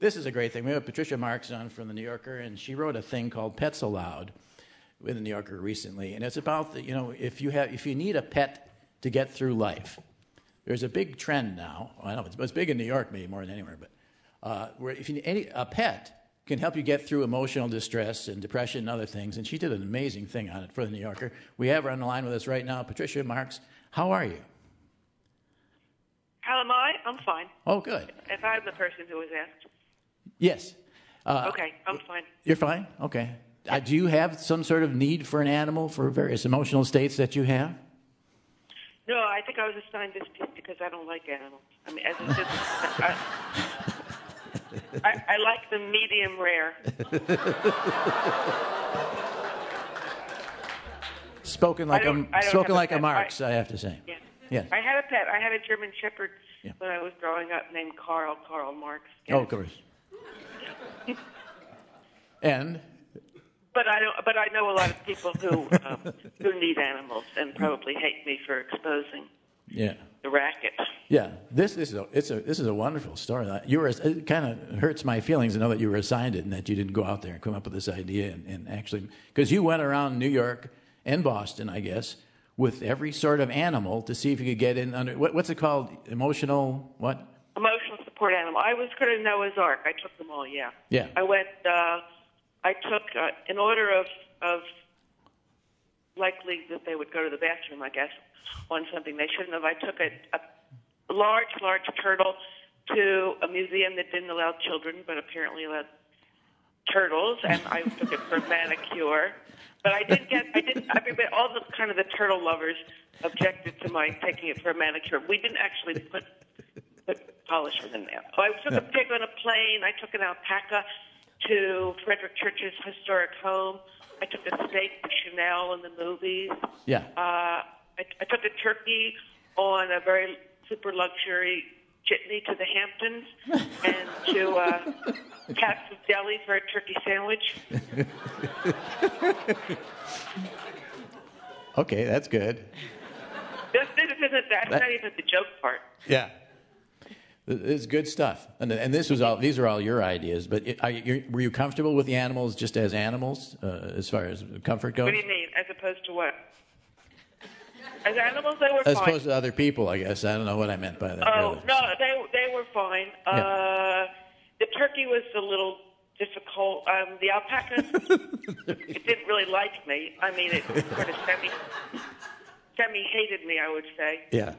this is a great thing. We have Patricia Marks on from the New Yorker, and she wrote a thing called Pets Allowed with the New Yorker recently, and it's about if you need a pet to get through life, there's a big trend now. I know it's big in New York, maybe more than anywhere, but where if a pet can help you get through emotional distress and depression and other things, and she did an amazing thing on it for the New Yorker. We have her on the line with us right now, Patricia Marks. How are you? How am I? I'm fine. Oh, good. If I'm the person who was asked. Yes. Okay, I'm fine. You're fine? Okay. Do you have some sort of need for an animal for various emotional states that you have? No, I think I was assigned this because I don't like animals. I mean, as a citizen, I like them medium rare. Spoken like a Marx, I have to say. Yeah. Yes. I had a pet. I had a German Shepherd when I was growing up named Karl Marx. Oh, of course. And? But I know a lot of people who need animals and probably hate me for exposing the racket. Yeah, this is a wonderful story. It kind of hurts my feelings to know that you were assigned it and that you didn't go out there and come up with this idea and actually, because you went around New York and Boston, I guess, with every sort of animal to see if you could get in under what's it called? Emotional what? Emotional support animal. I was going to Noah's Ark. I took them all. Yeah. Yeah. I went. I took in order of likely that they would go to the bathroom, I guess, on something they shouldn't have. I took a large turtle to a museum that didn't allow children, but apparently allowed turtles, and I took it for a manicure. But everybody, all the turtle lovers objected to my taking it for a manicure. We didn't actually put polisher in there. I took a pig on a plane. I took an alpaca to Frederick Church's historic home. I took a snake to Chanel in the movies. Yeah. I took a turkey on a very super luxury jitney to the Hamptons and to Pat's Deli for a turkey sandwich. Okay, that's good. That's not even the joke part. Yeah. It's good stuff, and these are all your ideas. But were you comfortable with the animals just as animals, as far as comfort goes? What do you mean, as opposed to what? As animals, they were fine. As opposed to other people, I guess. I don't know what I meant by that. Oh really. No, they were fine. Yeah. The turkey was a little difficult. The alpaca, it didn't really like me. I mean, it sort of semi hated me, I would say. Yeah.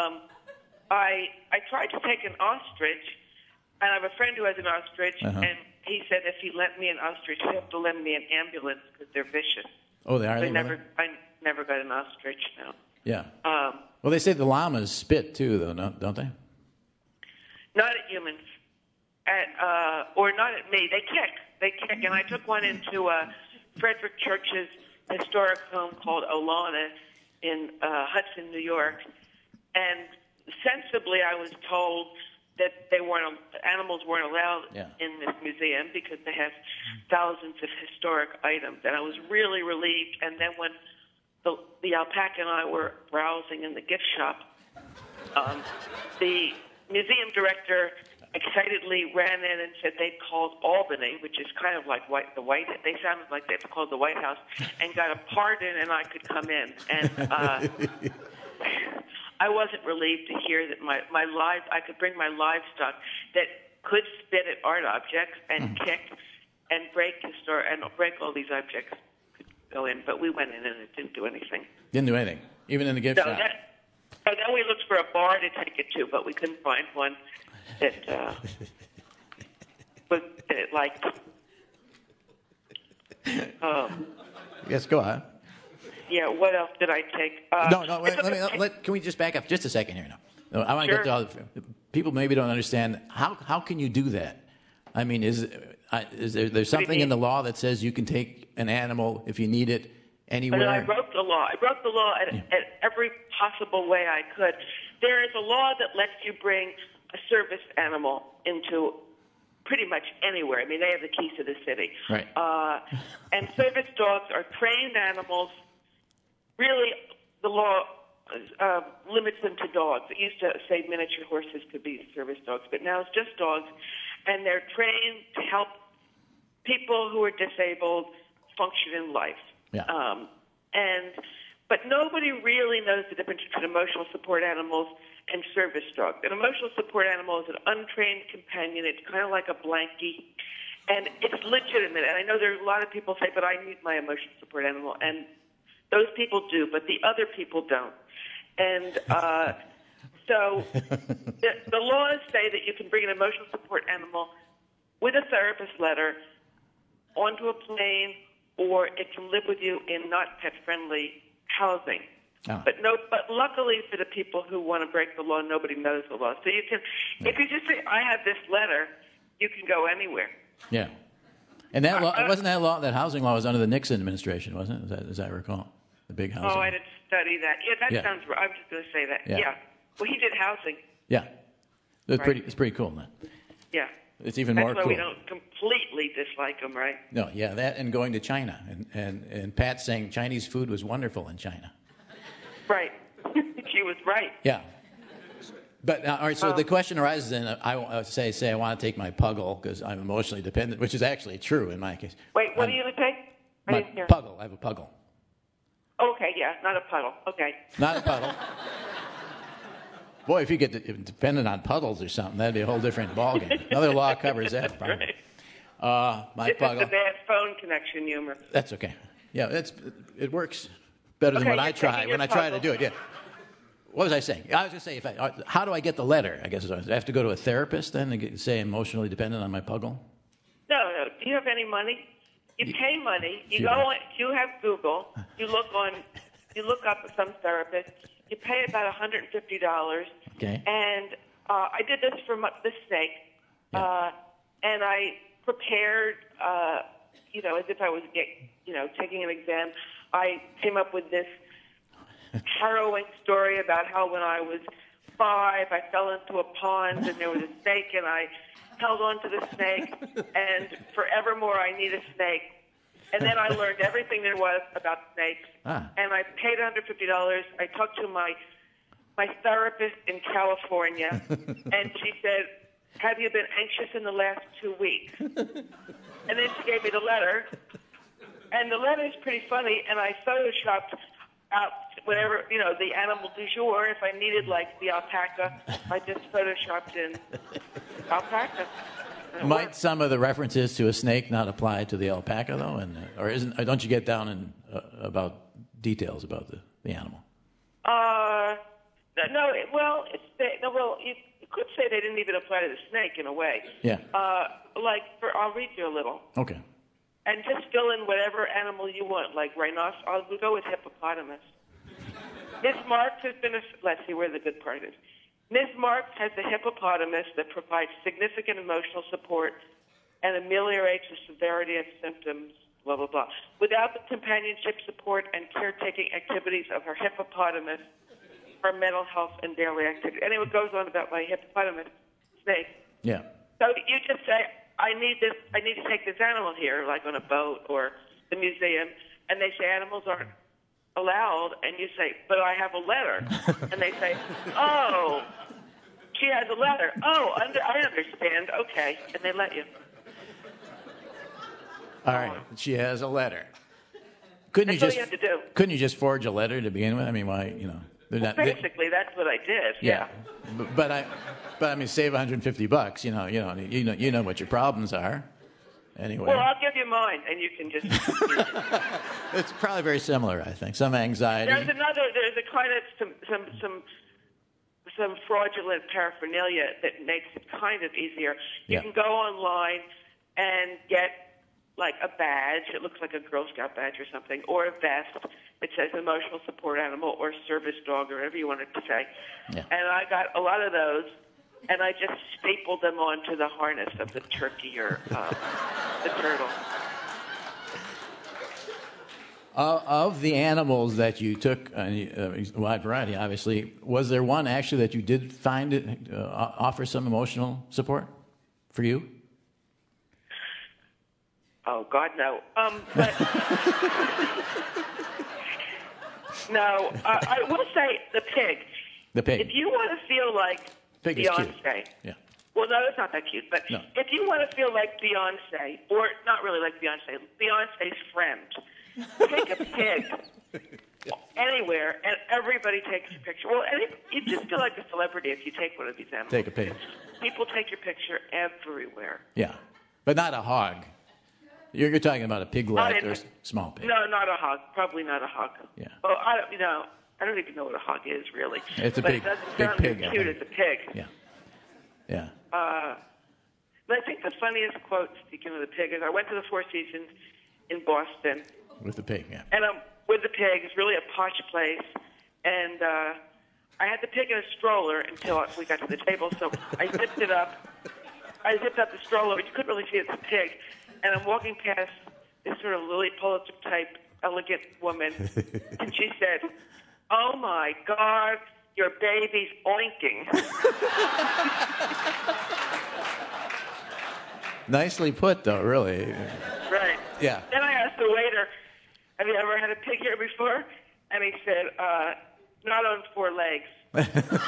I tried to take an ostrich, and I have a friend who has an ostrich, and he said if he lent me an ostrich, he'd have to lend me an ambulance because they're vicious. Oh, they are? I never got an ostrich, no. Yeah. Well, they say the llamas spit, too, though, don't they? Not at humans, or not at me. They kick, and I took one into Frederick Church's historic home called Olana in Hudson, New York, and sensibly, I was told that animals weren't allowed in this museum because they have thousands of historic items, and I was really relieved. And then when the alpaca and I were browsing in the gift shop, the museum director excitedly ran in and said they'd called Albany, which is kind of like they sounded like they'd called the White House, and got a pardon, and I could come in. And I wasn't relieved to hear that I could bring my livestock that could spit at art objects and kick and break all these objects could go in. But we went in and it didn't do anything. Didn't do anything, even in the gift shop. Then we looked for a bar to take it to, but we couldn't find one that it liked. Yes, go on. Yeah, what else did I take? Can we just back up just a second here now? I want to get to all people maybe don't understand how can you do that? I mean, is there something in the law that says you can take an animal if you need it anywhere? But I broke the law. I broke the law at every possible way I could. There is a law that lets you bring a service animal into pretty much anywhere. I mean, they have the keys to the city. Right. And service dogs are trained animals. Really, the law limits them to dogs. It used to say miniature horses could be service dogs, but now it's just dogs. and they're trained to help people who are disabled function in life. Yeah. But nobody really knows the difference between emotional support animals and service dogs. An emotional support animal is an untrained companion. It's kind of like a blankie, and it's legitimate. And I know there are a lot of people say, but I need my emotional support animal, and those people do, but the other people don't. And so the laws say that you can bring an emotional support animal with a therapist letter onto a plane, or it can live with you in not pet-friendly housing. Oh. But luckily for the people who want to break the law, nobody knows the law. So you can, if you just say, "I have this letter," you can go anywhere. Yeah. And that law, wasn't that law, that housing law was under the Nixon administration, wasn't it? As I recall, the big housing. Oh, I didn't study that. Yeah, that Yeah. sounds right. I'm just going to say that. Yeah. Yeah. Well, he did housing. Yeah. It's Right. pretty. It's pretty cool, man. Yeah. It's even That's more why cool. we don't completely dislike him, right? No, yeah, that and going to China and Pat saying Chinese food was wonderful in China. Right. She was right. Yeah. But all right, so the question arises then. I say I want to take my Puggle because I'm emotionally dependent, which is actually true in my case. Wait, what are you going to take? I My didn't hear. Puggle. I have a Puggle. Okay, yeah, not a puddle. Okay. Not a puddle. Boy, if you get dependent on puddles or something, that'd be a whole different ballgame. Another law covers that. Probably. My This is Puggle. the bad phone connection humor. That's okay. Yeah, it works better than Okay, when I you're try taking when your I try to Puggle. do it. Yeah. What was I saying? I was going to say, how do I get the letter? I guess I have to go to a therapist then to say emotionally dependent on my Puggle. No. Do you have any money? You pay money. You Few go dollars. on. You have Google. You look up some therapist. You pay about $150. Okay. And I did this for this snake, Yeah. and I prepared, as if I was, taking an exam. I came up with this harrowing story about how when I was 5, I fell into a pond and there was a snake, and I held on to the snake, and forevermore I need a snake. And then I learned everything there was about snakes, and I paid $150. I talked to my therapist in California, and she said, "Have you been anxious in the last 2 weeks?" And then she gave me the letter, and the letter is pretty funny, and I photoshopped out whatever, the animal du jour. If I needed, like, the alpaca, I just photoshopped in alpaca. Might some of the references to a snake not apply to the alpaca though, or don't you get down in about details about the animal? No. Well, you could say they didn't even apply to the snake in a way. Yeah. I'll read you a little. Okay. And just fill in whatever animal you want, like rhinoceros. We'll go with hippopotamus. Miss Marks has been let's see where the good part is. Miss Marks has a hippopotamus that provides significant emotional support and ameliorates the severity of symptoms, blah, blah, blah. Without the companionship support and caretaking activities of her hippopotamus, her mental health and daily activity. Anyway, it goes on about my hippopotamus snake. Yeah. So you just say, I need to take this animal here, like on a boat or the museum, and they say animals aren't allowed, and you say, but I have a letter. And they say, oh, she has a letter. Oh, I understand. Okay. And they let you. All right. She has a letter. Couldn't That's all you have to do. Couldn't you just forge a letter to begin with? I mean, why, they're not. Basically, that's what I did. Yeah. But I mean, save $150. You know what your problems are. Anyway. Well, I'll give you mine, and you can just. It's probably very similar, I think. Some anxiety. There's a kind of some fraudulent paraphernalia that makes it kind of easier. You can go online and get like a badge. It looks like a Girl Scout badge or something, or a vest that says emotional support animal or service dog or whatever you want it to say. Yeah. And I got a lot of those, and I just stapled them onto the harness of the turkey or the turtle. Of the animals that you took, a wide variety, obviously, was there one actually that you did find offer some emotional support for you? Oh, God, no. But no, I will say the pig. The pig. If you want to feel like Pig is Beyonce, cute. Yeah. Well, no, it's not that cute. But No. if you want to feel like Beyonce, or not really like Beyonce, Beyonce's friend, take a pig anywhere, and everybody takes a picture. Well, you just feel like a celebrity if you take one of these animals. Take a pig. People take your picture everywhere. Yeah, but not a hog. You're talking about a piglet or small pig. No, not a hog. Probably not a hog. Yeah. Oh, I don't even know what a hog is really. It's a but big, it doesn't big sound pig. as cute as a pig. Yeah. Yeah. But I think the funniest quote, speaking of the pig, is I went to the Four Seasons in Boston. With the pig, yeah. And I'm with the pig. It's really a posh place. And I had the pig in a stroller until we got to the table. So I zipped it up. I zipped up the stroller, but you couldn't really see it's a pig. And I'm walking past this sort of Lily Pulitzer type elegant woman. And she said, "Oh, my God, your baby's oinking." Nicely put, though, really. Right. Yeah. Then I asked the waiter, "Have you ever had a pig here before?" And he said, "Not on 4 legs."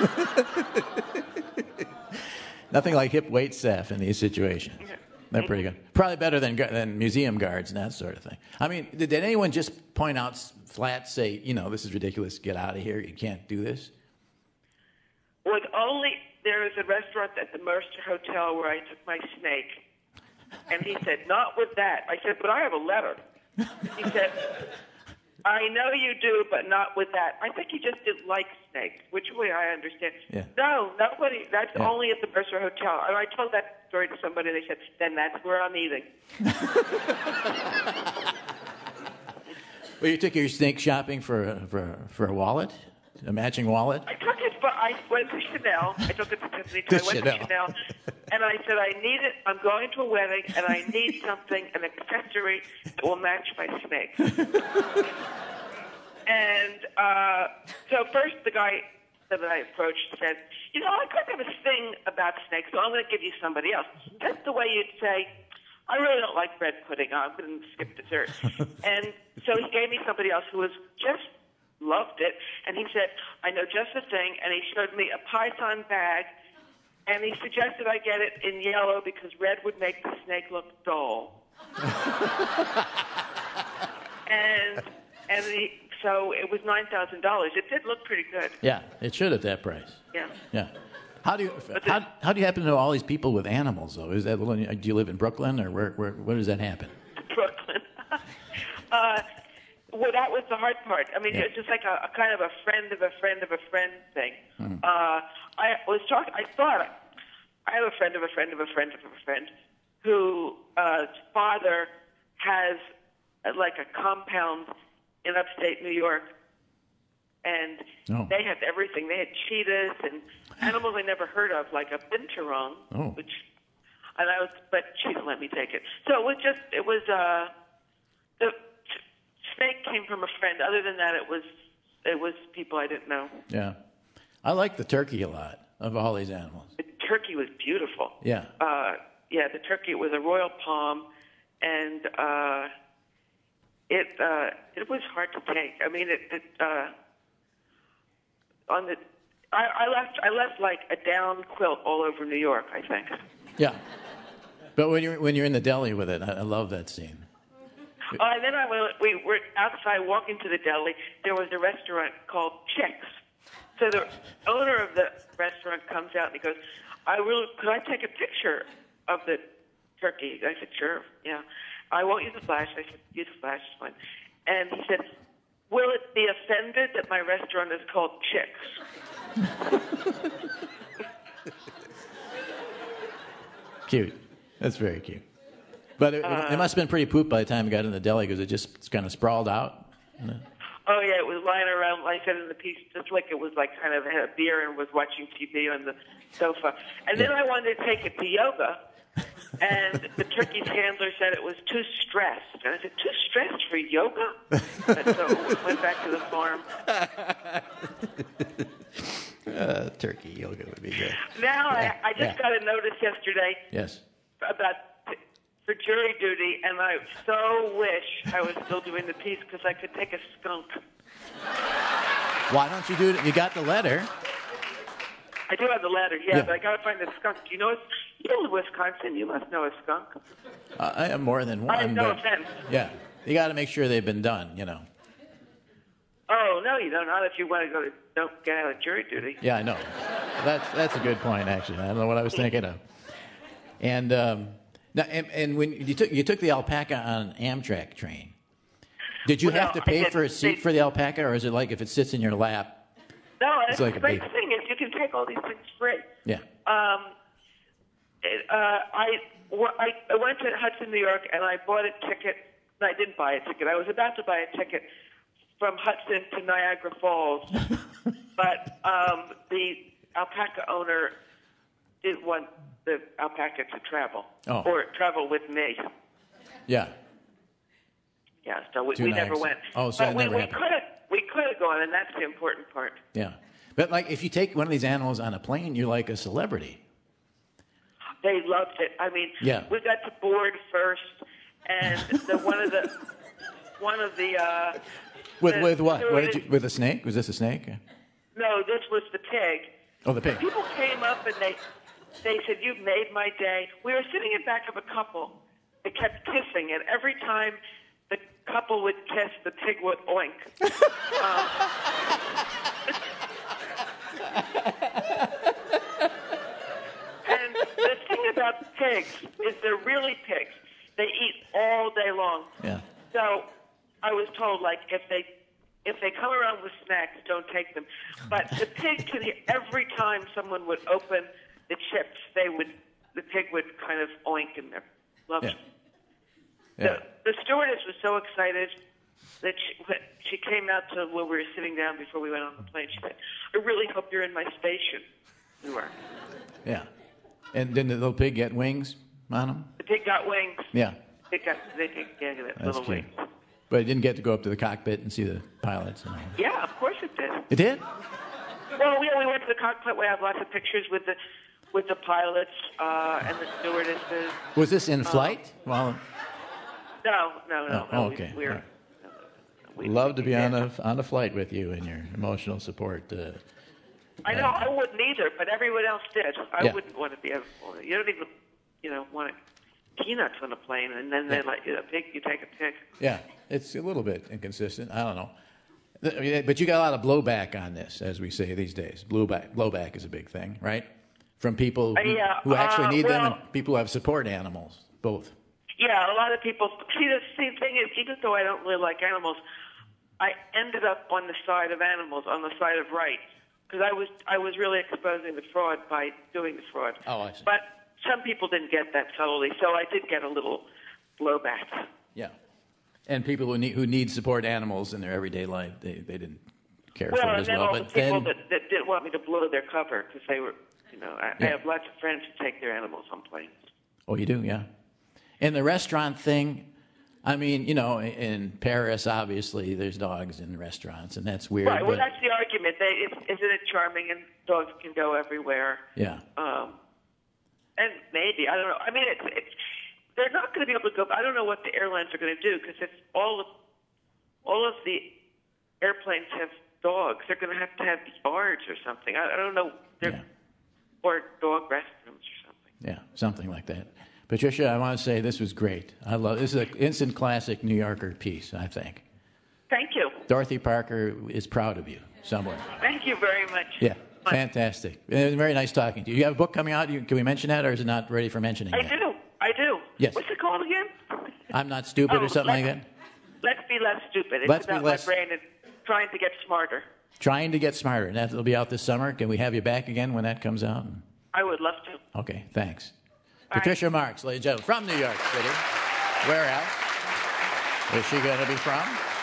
Nothing like hip wait staff in these situations. They're pretty good. Probably better than museum guards and that sort of thing. I mean, did anyone just point out flat, say, this is ridiculous, get out of here, you can't do this? Well, there is a restaurant at the Mercer Hotel where I took my snake. And he said, "Not with that." I said, "But I have a letter." He said, "I know you do, but not with that." I think he just didn't like snakes, which way I understand. Yeah. No, nobody. That's Yeah. only at the Mercer Hotel. And I told that story to somebody, and they said, "Then that's where I'm eating." Well, you took your snake shopping for a wallet, a matching wallet. I went to Chanel. I took it to Tiffany. To I went Chanel. to Chanel, and I said, "I need it. I'm going to a wedding, and I need something, an accessory that will match my snake." And so first, the guy that I approached said, "I kind of have a thing about snakes, so I'm going to give you somebody else." That's the way you'd say, "I really don't like bread pudding. I'm going to skip dessert." And so he gave me somebody else who was just loved it, and he said, "I know just the thing," and he showed me a Python bag, and he suggested I get it in yellow because red would make the snake look dull. So it was $9,000. It did look pretty good. Yeah, it should at that price. Yeah. Yeah. How do you happen to know all these people with animals though? Is that do you live in Brooklyn or where does that happen? Brooklyn. Well, that was the hard part. I mean, it's just like a kind of a friend of a friend of a friend thing. Mm-hmm. I thought I have a friend of a friend of a friend of a friend whose father has like a compound in upstate New York, and they had everything. They had cheetahs and animals I never heard of, like a binturong, but she didn't let me take it. So it was the snake came from a friend. Other than that, it was people I didn't know. Yeah, I like the turkey a lot of all these animals. The turkey was beautiful. Yeah. The turkey was a royal palm, and it was hard to take. I mean, I left like a down quilt all over New York, I think. Yeah. But when you're in the deli with it, I love that scene. And then we were outside walking to the deli. There was a restaurant called Chicks. So the owner of the restaurant comes out and he goes, "Could I take a picture of the turkey?" I said, "Sure, yeah. I won't use a flash." I said, "Use a flash, it's fine." And he said, "Will it be offended that my restaurant is called Chicks?" Cute. That's very cute. But it must have been pretty poop by the time it got in the deli because it just kind of sprawled out. Oh, yeah, it was lying around, like I said in the piece, just like it was like kind of had a beer and was watching TV on the sofa. And then I wanted to take it to yoga, and the turkey's handler said it was too stressed. And I said, "Too stressed for yoga?" And so we went back to the farm. Turkey yoga would be good. Now I just got a notice yesterday for jury duty, and I so wish I was still doing the piece because I could take a skunk. Why don't you do it? You got the letter. I do have the letter, but I got to find the skunk. Do you know you live in Wisconsin. You must know a skunk. I have more than one. I have no offense. Yeah, you got to make sure they've been done, Oh, no, you don't. Not if you want to don't get out of jury duty. Yeah, I know. That's a good point, actually. I don't know what I was thinking of. And and when you took the alpaca on an Amtrak train, did you have to pay for a seat for the alpaca, or is it like if it sits in your lap? No, it's like the great thing is you can take all these things free. Yeah. I went to Hudson, New York, and I bought a ticket. No, I didn't buy a ticket. I was about to buy a ticket from Hudson to Niagara Falls, but the alpaca owner didn't want the alpaca to travel or travel with me. Yeah. Yeah, so we never went. Oh, so it never happened. We could have gone, and that's the important part. Yeah. But, like, if you take one of these animals on a plane, you're like a celebrity. They loved it. I mean, we got to board first, and one of the with what? With a snake? Was this a snake? No, this was the pig. Oh, the pig. People came up and they said, "You've made my day." We were sitting in back of a couple. They kept kissing, and every time the couple would kiss, the pig would oink. And the thing about pigs is they're really pigs. They eat all day long. Yeah. So I was told, like, if they come around with snacks, don't take them. But the pig every time someone would open the chips, the pig would kind of oink in there. Loved it. Yeah. The stewardess was so excited that she came out to where we were sitting down before we went on the plane. She said, "I really hope you're in my station." We were. Yeah. And didn't the little pig get wings on him? The pig got wings. Yeah. They got little wings. But it didn't get to go up to the cockpit and see the pilots and all. Yeah, of course it did. It did? Well, we went to the cockpit. We have lots of pictures with the pilots and the stewardesses. Was this in flight? Well. No. Oh, okay. We'd love to be on a flight with you and your emotional support. I know I wouldn't either, but everyone else did. I wouldn't want to be. You don't even, want peanuts on a plane, and then they let you pig. You take a pig. Yeah, it's a little bit inconsistent. I don't know, but you got a lot of blowback on this, as we say these days. Blowback is a big thing, right? From people who actually need them, and people who have support animals, both. Yeah, a lot of people. See, the same thing is, even though I don't really like animals, I ended up on the side of animals, on the side of right, because I was really exposing the fraud by doing the fraud. Oh, I see. But some people didn't get that subtly, so I did get a little blowback. Yeah, and people who need support animals in their everyday life, they didn't care for it as well. Well, and then all the people that didn't want me to blow their cover because they were, I have lots of friends who take their animals on planes. Oh, you do, yeah. And the restaurant thing, I mean, in Paris, obviously, there's dogs in restaurants, and that's weird. Right, well, that's the argument. Isn't it charming, and dogs can go everywhere? Yeah. And maybe, I don't know. I mean, they're not going to be able to go. I don't know what the airlines are going to do, because if all of the airplanes have dogs, they're going to have yards or something. I don't know. Or dog restrooms or something. Yeah, something like that. Patricia, I want to say this was great. This is an instant classic New Yorker piece, I think. Thank you. Dorothy Parker is proud of you somewhere. Thank you very much. Yeah, fantastic. It was very nice talking to you. You have a book coming out. Can we mention that, or is it not ready for mentioning yet? I do. Yes. What's it called again? I'm Not Stupid or something like that? Let's Be Less Stupid. It's about my brain and trying to get smarter. Trying to get smarter. And that'll be out this summer. Can we have you back again when that comes out? I would love to. Okay, thanks. Patricia Marx, ladies and gentlemen, from New York City. Where else is she going to be from?